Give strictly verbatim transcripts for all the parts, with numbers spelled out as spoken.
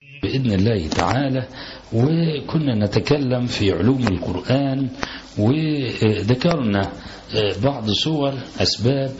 بإذن الله تعالى. وكنا نتكلم في علوم القرآن وذكرنا بعض صور أسباب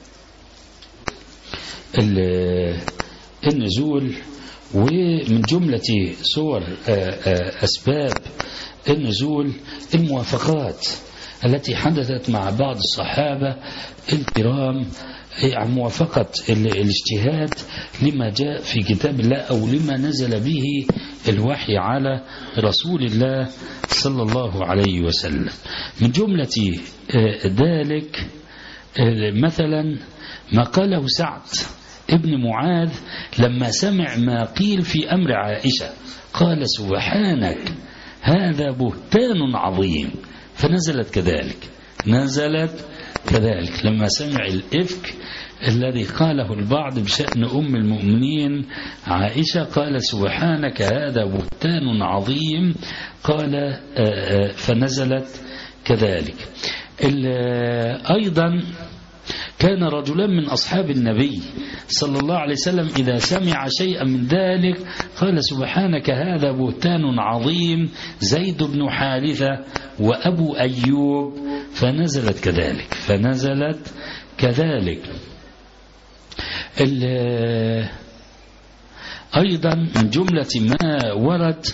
النزول، ومن جملة صور أسباب النزول الموافقات التي حدثت مع بعض الصحابة الكرام عن موافقة الاجتهاد لما جاء في كتاب الله أو لما نزل به الوحي على رسول الله صلى الله عليه وسلم. من جملة ذلك مثلا ما قاله سعد ابن معاذ لما سمع ما قيل في أمر عائشة، قال سبحانك هذا بهتان عظيم، فنزلت كذلك نزلت كذلك لما سمع الإفك الذي قاله البعض بشأن أم المؤمنين عائشة، قال سبحانك هذا بهتان عظيم، قال فنزلت كذلك. أيضا كان رجلان من أصحاب النبي صلى الله عليه وسلم إذا سمع شيئا من ذلك قال سبحانك هذا بهتان عظيم، زيد بن حارثة وأبو أيوب، فنزلت كذلك فنزلت كذلك. أيضا من جملة ما ورد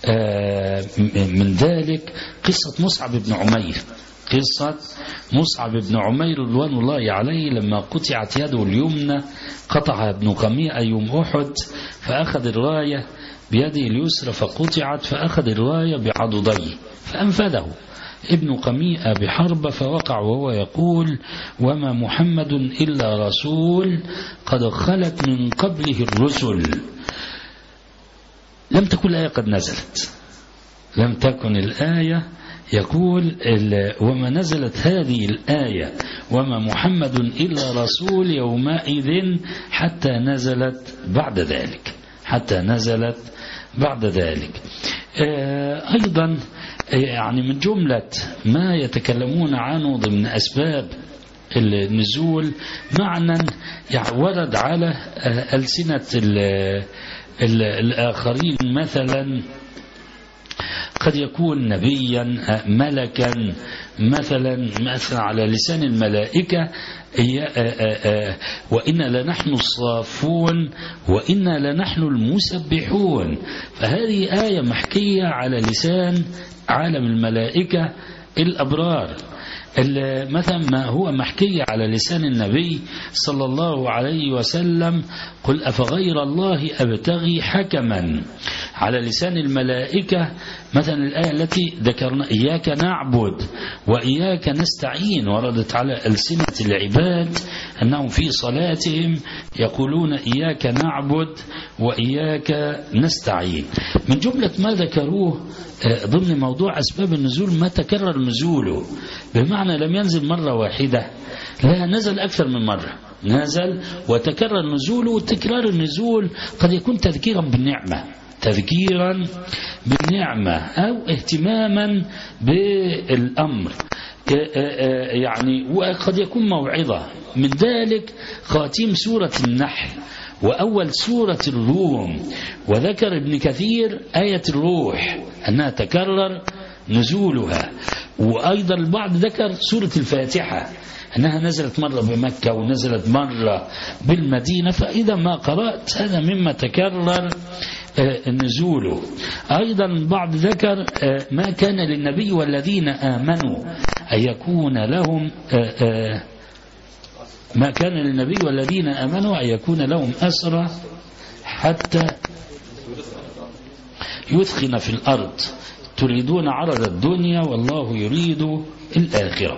من ذلك قصة مصعب بن عمير قصة مصعب بن عمير رضوان الله عليه لما قطعت يده اليمنى قطعها ابن قميئة يوم أحد، فأخذ الراية بيده اليسرى فقطعت، فأخذ الراية بعضديه فأنفذه ابن قميئة بحرب فوقع وهو يقول وما محمد إلا رسول قد خلت من قبله الرسل. لم تكن الآية قد نزلت لم تكن الآية يقول وما نزلت هذه الآية وما محمد إلا رسول يومئذ حتى نزلت بعد ذلك حتى نزلت بعد ذلك. أيضا يعني من جملة ما يتكلمون عنه ضمن أسباب النزول معنى ورد على ألسنة الآخرين، مثلا قد يكون نبيا ملكا مثلا مثلا على لسان الملائكة وإنا لنحن الصافون وإنا لنحن المسبحون، فهذه آية محكية على لسان عالم الملائكة الأبرار. مثلا ما هو محكي على لسان النبي صلى الله عليه وسلم قل أفغير الله أبتغي حكما، على لسان الملائكة مثلا الآية التي ذكرنا إياك نعبد وإياك نستعين، وردت على ألسنة العباد أنهم في صلاتهم يقولون إياك نعبد وإياك نستعين. من جملة ما ذكروه ضمن موضوع أسباب النزول ما تكرر نزوله، بمعنى لم ينزل مرة واحدة، لا نزل أكثر من مرة، نزل وتكرر نزوله. وتكرار النزول قد يكون تذكيرا بالنعمة تذكيرا بالنعمة أو اهتماما بالأمر يعني، وقد يكون موعظة. من ذلك خاتيم سورة النحل وأول سورة الروم، وذكر ابن كثير آية الروح أنها تكرر نزولها، وأيضا البعض ذكر سورة الفاتحة أنها نزلت مرة بمكة ونزلت مرة بالمدينة، فإذا ما قرأت هذا مما تكرر نزوله. أيضا البعض ذكر ما كان للنبي والذين آمنوا أن يكون لهم ما كان للنبي والذين آمنوا أن يكون لهم أسرى حتى يثخن في الأرض تريدون عرض الدنيا والله يريد الآخرة.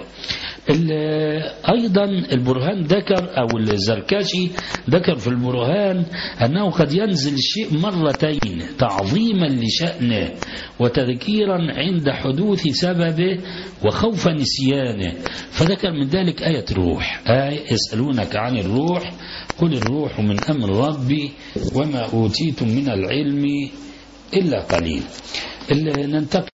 أيضا البرهان ذكر أو الزركشي ذكر في البرهان أنه قد ينزل الشيء مرتين تعظيما لشأنه وتذكيرا عند حدوث سببه وخوف نسيانه، فذكر من ذلك آية الروح، آية يسألونك عن الروح قل الروح من أمر ربي وما أوتيتم من العلم إلا قليل. ننتقل